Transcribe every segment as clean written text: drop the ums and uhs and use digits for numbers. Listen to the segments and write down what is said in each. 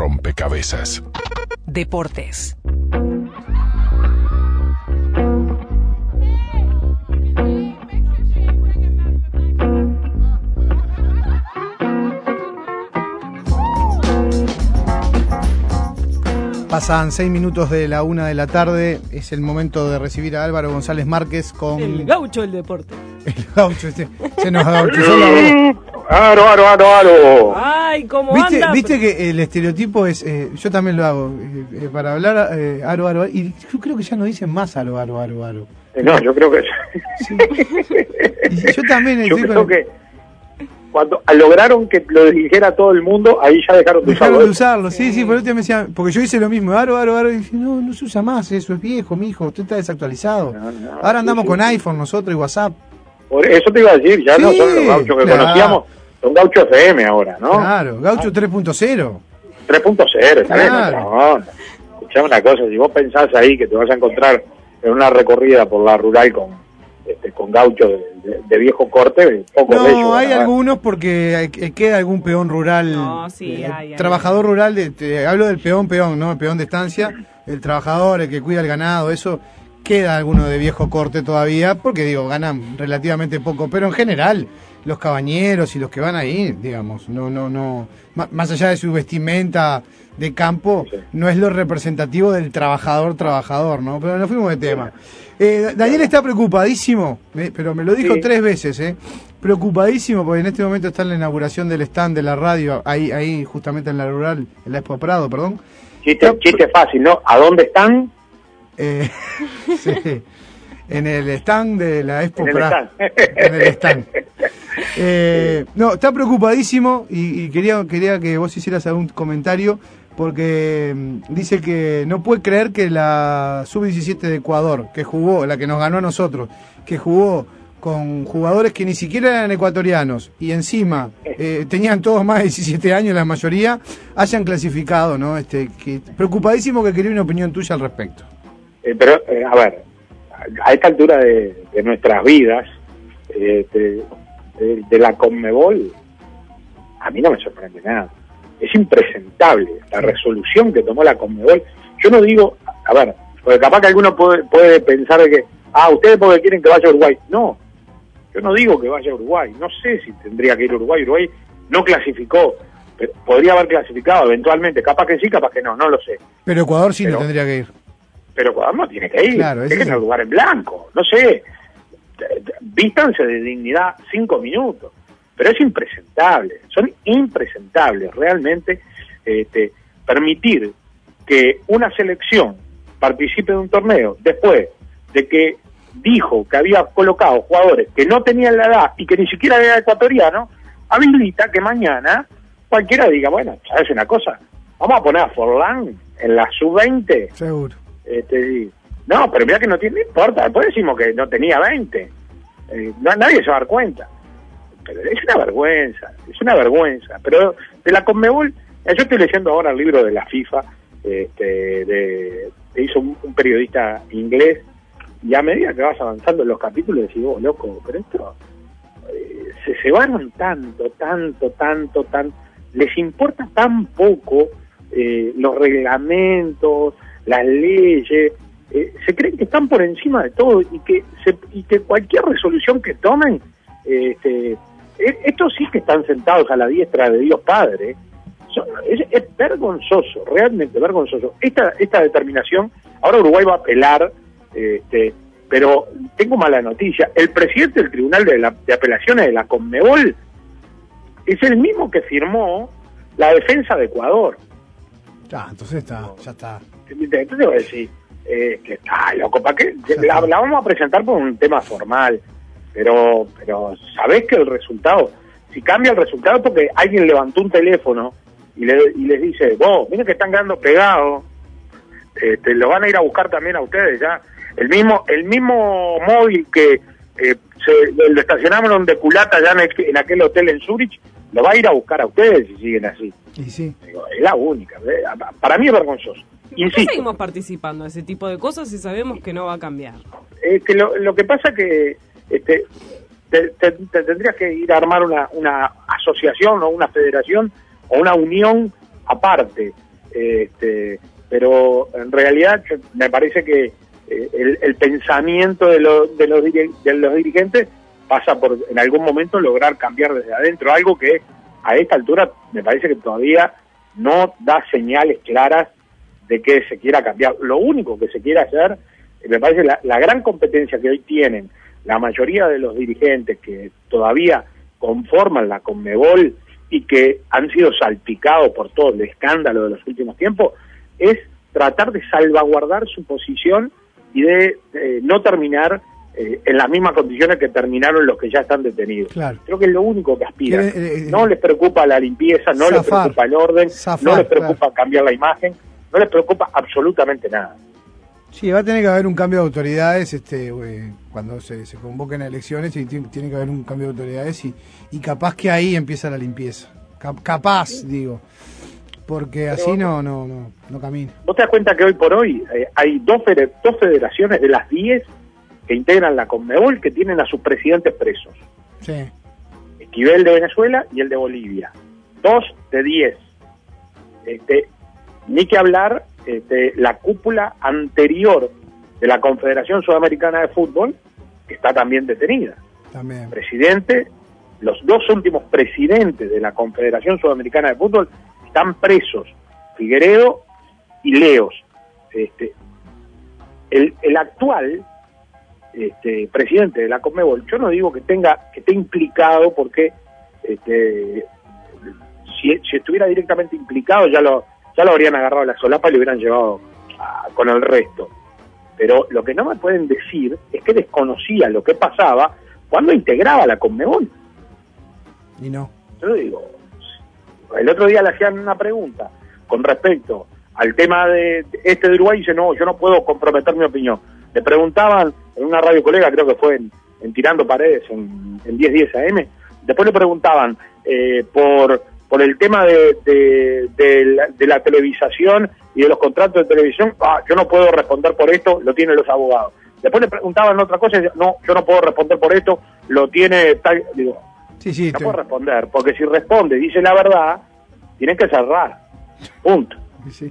rompecabezas. Deportes. Pasan 6 minutos de la 1 de la tarde. Es el momento de recibir a Álvaro González Márquez con... El gaucho del deporte. El gaucho, se nos gauchizó la voz. ¡Aro! Ay, ¿cómo ¿Viste, anda? viste que el estereotipo es... yo también lo hago. Para hablar, aro. Y yo creo que ya no dicen más aro. No, yo creo que... Sí. Y yo también yo creo que cuando lograron que lo dijera todo el mundo, ahí ya dejaron de usarlo. Sí, por último me decían, porque yo hice lo mismo, aro, y dije, no se usa más, eso es viejo, mijo, usted está desactualizado. No, ahora andamos con iPhone nosotros y WhatsApp. Por eso te iba a decir, ya no son los gauchos que conocíamos, son gauchos FM ahora, ¿no? Claro, gaucho 3.0 3.0, claro. Escuchame una cosa, si vos pensás ahí que te vas a encontrar en una recorrida por la rural con gauchos de viejo corte, poco de ellos. No, hay algunos porque queda algún peón rural, hay trabajador rural, hablo del peón, ¿no? El peón de estancia, el trabajador, el que cuida el ganado, eso, queda alguno de viejo corte todavía, porque digo, ganan relativamente poco, pero en general, los cabañeros y los que van ahí, digamos, no, más allá de su vestimenta de campo, no es lo representativo del trabajador, ¿no? Pero nos fuimos de tema. Daniel está preocupadísimo, pero me lo dijo 3 veces, preocupadísimo porque en este momento está en la inauguración del stand de la radio, ahí justamente en la rural, en la Expo Prado, perdón. Chiste fácil, ¿no? ¿A dónde están? Sí, en el stand de la Expo Prado. En el stand. No, está preocupadísimo y quería que vos hicieras algún comentario porque dice que no puede creer que la Sub-17 de Ecuador, que jugó, la que nos ganó a nosotros, que jugó con jugadores que ni siquiera eran ecuatorianos y encima tenían todos más de 17 años la mayoría, hayan clasificado, ¿no? Preocupadísimo, que quería una opinión tuya al respecto. Pero, a ver, a esta altura de nuestras vidas, de la Conmebol, a mí no me sorprende nada. Es impresentable la resolución que tomó la Conmebol. Yo no digo, a ver, porque capaz que alguno puede pensar de que, ustedes porque quieren que vaya a Uruguay. No, yo no digo que vaya a Uruguay. No sé si tendría que ir a Uruguay. Uruguay no clasificó. Podría haber clasificado eventualmente. Capaz que sí, capaz que no lo sé. Pero Ecuador sí no tendría que ir. Pero Ecuador no tiene que ir. Claro, dejen el lugar en blanco. No sé. Vístanse de dignidad 5 minutos. Pero es impresentable, son impresentables realmente permitir que una selección participe de un torneo después de que dijo que había colocado jugadores que no tenían la edad y que ni siquiera era ecuatoriano, habilita que mañana cualquiera diga, bueno, ¿sabes una cosa? Vamos a poner a Forlán en la Sub-20. Seguro. No, pero mira que no importa, después decimos que no tenía 20. Nadie se va a dar cuenta. Pero es una vergüenza. Pero de la Conmebol, yo estoy leyendo ahora el libro de la FIFA, que hizo un periodista inglés, y a medida que vas avanzando en los capítulos decís, loco, pero esto se van tanto, les importa tan poco los reglamentos, las leyes, se creen que están por encima de todo y que cualquier resolución que tomen, estos sí que están sentados a la diestra de Dios Padre. Es vergonzoso, realmente vergonzoso. Esta determinación, ahora Uruguay va a apelar, pero tengo mala noticia. El presidente del Tribunal de Apelaciones de la Conmebol es el mismo que firmó la defensa de Ecuador. Entonces ya está. Entonces voy a decir, que está loco, ¿para qué? La vamos a presentar por un tema formal. Pero sabés que el resultado, si cambia el resultado porque alguien levantó un teléfono y les dice, vos, miren que están quedando pegados, lo van a ir a buscar también a ustedes ya. El mismo móvil que lo estacionaron de culata ya en aquel hotel en Zurich, lo va a ir a buscar a ustedes si siguen así. Y sí. Digo, es la única. Para mí es vergonzoso. ¿Por qué seguimos participando en ese tipo de cosas si sabemos que no va a cambiar? Lo que pasa que te tendrías que ir a armar una asociación o una federación o una unión aparte. pero en realidad me parece que el pensamiento de los dirigentes pasa por en algún momento lograr cambiar desde adentro, algo que a esta altura me parece que todavía no da señales claras de que se quiera cambiar. Lo único que se quiere hacer, me parece la gran competencia que hoy tienen la mayoría de los dirigentes que todavía conforman la Conmebol y que han sido salpicados por todo el escándalo de los últimos tiempos, es tratar de salvaguardar su posición y de no terminar en las mismas condiciones que terminaron los que ya están detenidos. Claro. Creo que es lo único que aspiran. No les preocupa la limpieza, no les preocupa el orden, no les preocupa cambiar la imagen, no les preocupa absolutamente nada. Sí, va a tener que haber un cambio de autoridades cuando se convoquen a elecciones, y tiene que haber un cambio de autoridades y capaz que ahí empieza la limpieza. Capaz, digo, porque pero así no camina. ¿Vos te das cuenta que hoy por hoy hay dos federaciones de las 10 que integran la Conmebol que tienen a sus presidentes presos? Sí. Esquivel de Venezuela y el de Bolivia. 2 de 10. Ni que hablar la cúpula anterior de la Confederación Sudamericana de Fútbol, que está también detenida. También. Presidente, los 2 últimos presidentes de la Confederación Sudamericana de Fútbol están presos, Figueredo y Leos. El actual presidente de la Conmebol, yo no digo que esté implicado, porque si estuviera directamente implicado ya lo habrían agarrado a la solapa y lo hubieran llevado con el resto. Pero lo que no me pueden decir es que desconocía lo que pasaba cuando integraba la Conmebol. Y no. Yo digo, el otro día le hacían una pregunta con respecto al tema de Uruguay, y dice, no, yo no puedo comprometer mi opinión. Le preguntaban en una radio colega, creo que fue en Tirando Paredes, en 1010 AM, después le preguntaban por el tema de la televisación y de los contratos de televisión. Yo no puedo responder por esto, lo tienen los abogados. Después le preguntaban otra cosa y decían, no, yo no puedo responder por esto, lo tiene tal. Digo, sí, no puedo responder, porque si responde, dice la verdad, tienen que cerrar. Punto. Sí.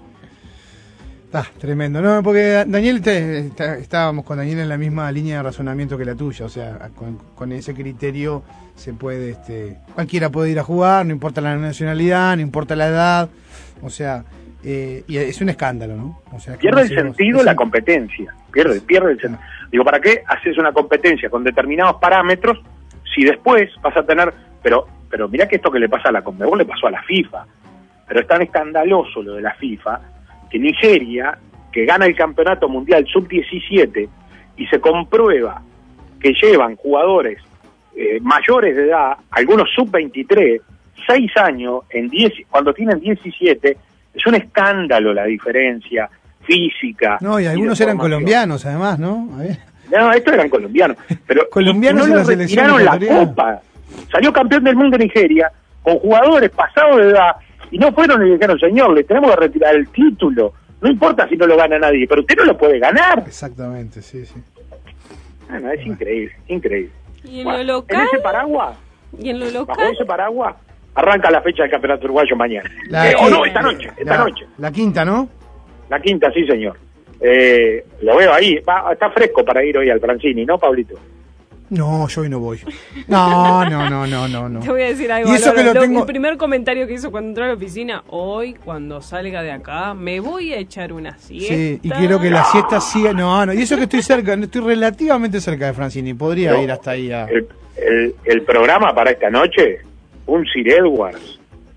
Tremendo, ¿no? Porque Daniel, estábamos con Daniel en la misma línea de razonamiento que la tuya, o sea, con ese criterio se puede, cualquiera puede ir a jugar, no importa la nacionalidad, no importa la edad, o sea, y es un escándalo, ¿no? O sea, pierde el sentido la competencia, pierde el sentido. Digo, ¿para qué haces una competencia con determinados parámetros si después vas a tener, pero mirá que esto que le pasa a la Conmebol le pasó a la FIFA, pero es tan escandaloso lo de la FIFA, que Nigeria, que gana el campeonato mundial sub-17 y se comprueba que llevan jugadores mayores de edad, algunos sub-23, 6 años, cuando tienen 17, es un escándalo la diferencia física. No, y algunos eran colombianos además, ¿no? No, estos eran colombianos, pero colombianos no les retiraron la copa. Salió campeón del mundo Nigeria con jugadores pasados de edad. Y no fueron y le dijeron, señor, le tenemos que retirar el título. No importa si no lo gana nadie, pero usted no lo puede ganar. Exactamente, sí. Bueno, es increíble. ¿Y en lo local? En ese paraguas, bajo ese paraguas, arranca la fecha del campeonato uruguayo mañana. Esta noche. La quinta, ¿no? La quinta, sí, señor. Lo veo ahí. Está fresco para ir hoy al Francini, ¿no, Pablito? No, yo hoy no voy. No. Te voy a decir algo. Y eso que lo tengo... El primer comentario que hizo cuando entró a la oficina, hoy, cuando salga de acá, me voy a echar una siesta. Sí, y quiero que la siesta siga... No, y eso que estoy relativamente cerca de Francini. Podría ir hasta ahí a... El programa para esta noche, un Sir Edwards.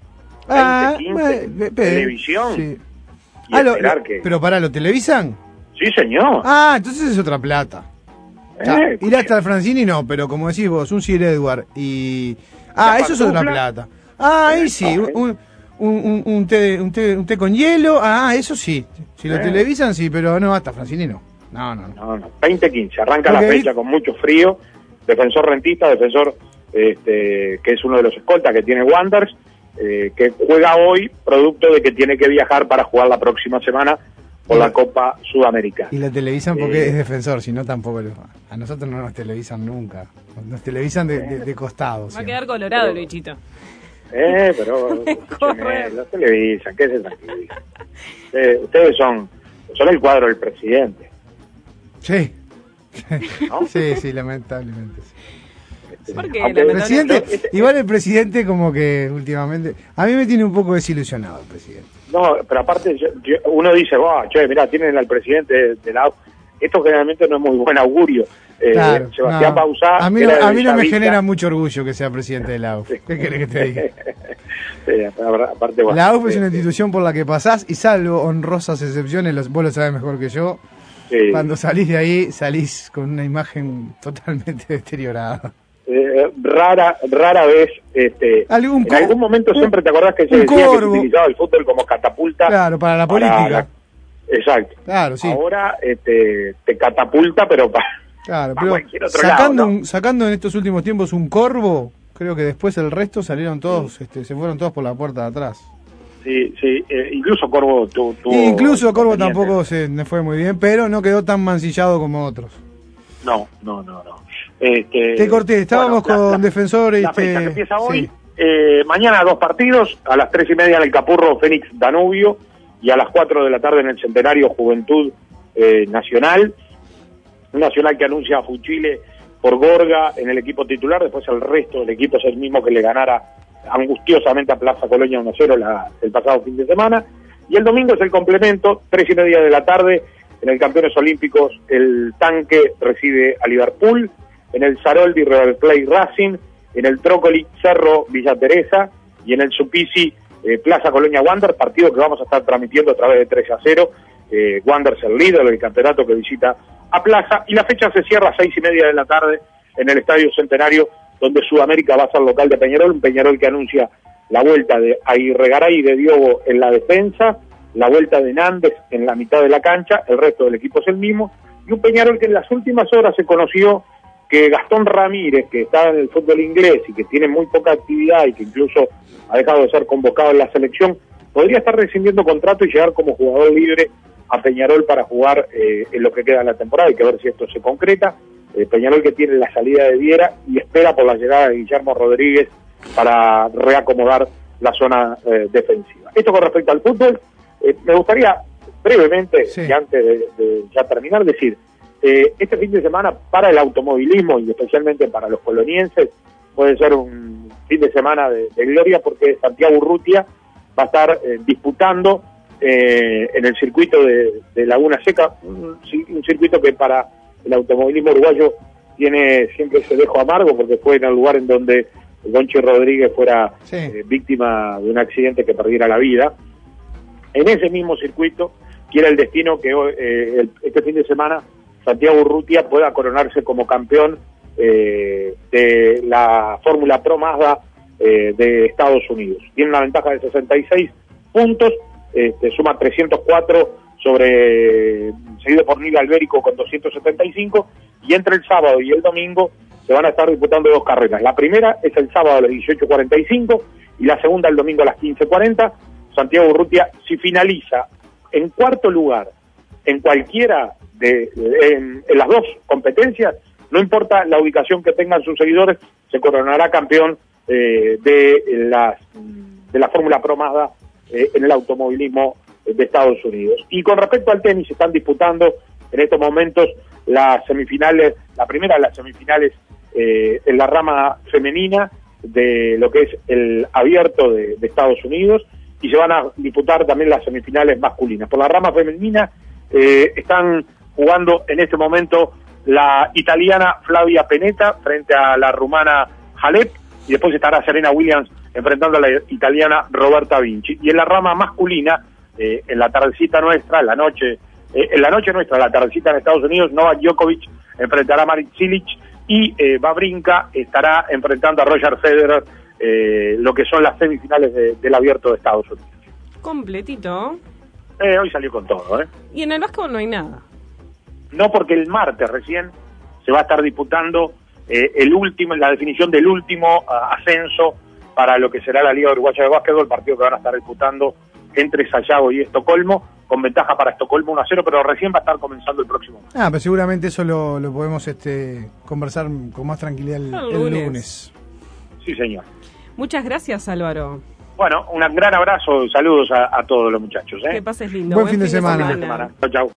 2015, televisión. Sí. Pero ¿lo televisan? Sí, señor. Entonces es otra plata. Ir hasta el Francini no, pero como decís vos, un Sir Edward y... eso es otra plata. Ahí sí, un té con hielo, eso sí. Si lo televisan, sí, pero no, hasta Francini no. No. 2015, arranca la fecha con mucho frío, defensor rentista, que es uno de los escoltas que tiene Wanderers, que juega hoy, producto de que tiene que viajar para jugar la próxima semana por la Copa Sudamericana. Y la televisan porque es defensor, si no tampoco a nosotros no nos televisan nunca. Nos televisan de costado. Va a quedar colorado, Luichito. Pero escúcheme, los televisan, ¿qué se tranquilizan? Ustedes son el cuadro del presidente. Sí. ¿No? Sí, lamentablemente. Sí. ¿Por qué? Aunque El Lamentablemente. presidente, igual el presidente como que últimamente, a mí me tiene un poco desilusionado el presidente. No, pero aparte uno dice, che, mirá, tienen al presidente de la... Esto generalmente no es muy buen augurio. Claro, Sebastián no. Bauzá... A mí era de no me Bellavista. genera mucho orgullo que sea presidente de la UF. ¿Qué querés que te diga? Sí, aparte, bueno, La UF es una institución por la que pasás y salvo honrosas excepciones, vos lo sabés mejor que yo, sí. Cuando salís de ahí salís con una imagen totalmente deteriorada. Rara vez, en algún momento siempre te acordás que se decía que se utilizaba el fútbol como catapulta. Claro, para la política. Exacto. Claro, sí. Ahora te catapulta, pero para cualquier otro lado, ¿no? Sacando en estos últimos tiempos un Corvo, creo que después el resto salieron todos, se fueron todos por la puerta de atrás. Sí, incluso Corvo tuvo... Incluso Corvo tampoco se me fue muy bien, pero no quedó tan mancillado como otros. No. Te corté, estábamos con Defensor. La fecha que empieza hoy, mañana 2 partidos, a las 3:30 en el Capurro Fénix Danubio, y a las 4 de la tarde en el Centenario Juventud Nacional. Un Nacional que anuncia a Fuchile por Gorga en el equipo titular, después el resto del equipo es el mismo que le ganara angustiosamente a Plaza Colonia 1-0 el pasado fin de semana. Y el domingo es el complemento, 3:30 de la tarde, en el Campeones Olímpicos el Tanque recibe a Liverpool, en el Saroldi River Plate Racing, en el Trócoli Cerro Villa Teresa y en el Supisi Plaza Colonia Wander, partido que vamos a estar transmitiendo a través de 3-0. Wander es el líder del campeonato que visita a Plaza, y la fecha se cierra a 6:30 de la tarde en el Estadio Centenario, donde Sudamérica va a ser local de Peñarol, un Peñarol que anuncia la vuelta de Aguirregaray y de Diogo en la defensa, la vuelta de Nández en la mitad de la cancha, el resto del equipo es el mismo, y un Peñarol que en las últimas horas se conoció que Gastón Ramírez, que está en el fútbol inglés y que tiene muy poca actividad y que incluso ha dejado de ser convocado en la selección, podría estar rescindiendo contrato y llegar como jugador libre a Peñarol para jugar en lo que queda de la temporada. Hay que ver si esto se concreta. Peñarol que tiene la salida de Viera y espera por la llegada de Guillermo Rodríguez para reacomodar la zona defensiva. Esto con respecto al fútbol. Me gustaría brevemente, y antes de ya terminar, decir, este fin de semana para el automovilismo y especialmente para los colonienses puede ser un fin de semana de gloria, porque Santiago Urrutia va a estar disputando en el circuito de Laguna Seca, un circuito que para el automovilismo uruguayo tiene siempre ese dejo amargo, porque fue en el lugar en donde Gonchi Rodríguez fuera víctima de un accidente que perdiera la vida. En ese mismo circuito quiere el destino que este fin de semana Santiago Urrutia pueda coronarse como campeón de la Fórmula Pro Mazda de Estados Unidos. Tiene una ventaja de 66 puntos, suma 304 seguido por Nilo Albérico con 275, y entre el sábado y el domingo se van a estar disputando 2 carreras. La primera es el sábado a las 18:45 y la segunda el domingo a las 15:40. Santiago Urrutia, si finaliza en cuarto lugar en cualquiera en las 2 competencias, no importa la ubicación que tengan sus seguidores, se coronará campeón de la Fórmula Pro Mazda en el automovilismo de Estados Unidos. Y con respecto al tenis, se están disputando en estos momentos las semifinales, la primera de las semifinales en la rama femenina de lo que es el abierto de Estados Unidos, y se van a disputar también las semifinales masculinas. Por la rama femenina están jugando en este momento la italiana Flavia Pennetta frente a la rumana Halep, y después estará Serena Williams enfrentando a la italiana Roberta Vinci. Y en la rama masculina, en la tardecita nuestra, en la noche nuestra, la tardecita en Estados Unidos, Novak Djokovic enfrentará a Marin Cilic, y Wawrinka estará enfrentando a Roger Federer, lo que son las semifinales del abierto de Estados Unidos. Completito. Hoy salió con todo, Y en el básquetbol no hay nada. No, porque el martes recién se va a estar disputando la definición del último ascenso para lo que será la Liga Uruguaya de Básquetbol, partido que van a estar disputando entre Sayago y Estocolmo, con ventaja para Estocolmo 1-0, pero recién va a estar comenzando el próximo mes. Pero seguramente eso lo podemos conversar con más tranquilidad el lunes. Sí, señor. Muchas gracias, Álvaro. Bueno, un gran abrazo, saludos a todos los muchachos. Que pases lindo. Buen fin de semana. Chau, chau.